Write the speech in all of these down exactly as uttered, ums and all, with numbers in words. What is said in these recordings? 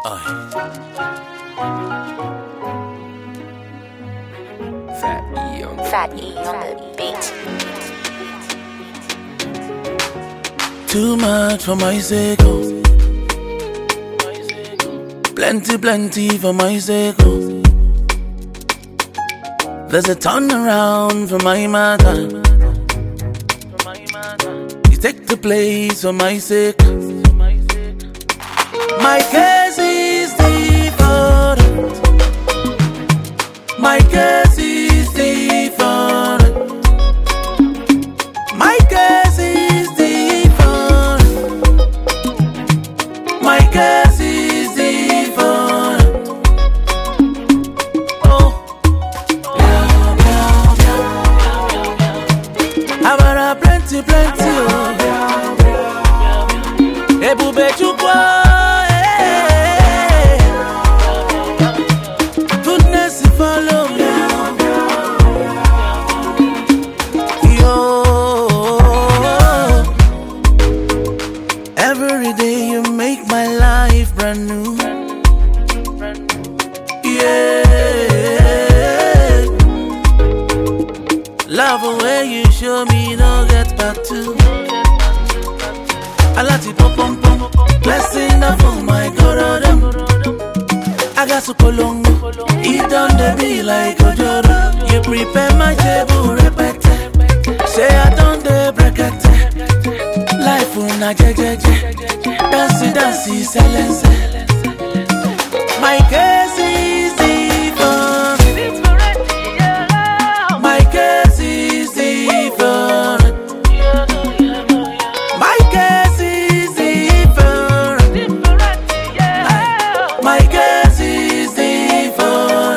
Fat E on the, Fat E on the beat. Too much for my sake, oh. Plenty, plenty for my sake, oh. There's a turnaround for my matter. You take the place for my sake. My case is different. My case is different. My case is different. My case is different. Oh, yeah, yeah, yeah. Abara plenty, plenty, oh. Ebube chukwa. Follow me, yo. Every day you make my life brand new. Yeah, love the way you show me, no get back to. I like it, pom pom pom. Blessing up for my God, I got so long. It done the be like Ojoro. You prepare my table, repeat. Say I done the break. Life una je je je. Dance dance silence. My case is different. My case is different. My case is different. My case is different.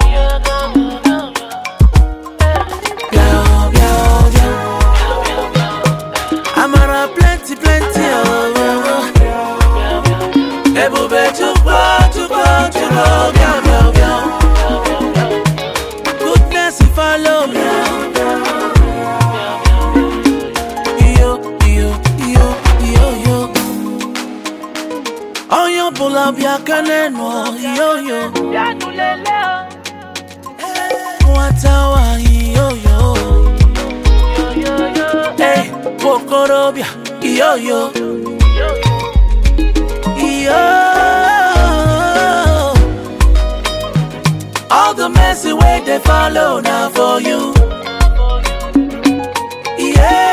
Amara plenty, plenty, oh, oh, oh. Ebube chukwa, chukwa, chukwa, biao, biao, biao. Goodness, you follow me. Yo, yo, yo, yo, yo. Oh, yo, bula, bia, kaneno, yo, yo. Watawa, yo, yo. Hey, Pokorobia, yo yo, yo. All the messy way they follow now for you, yeah.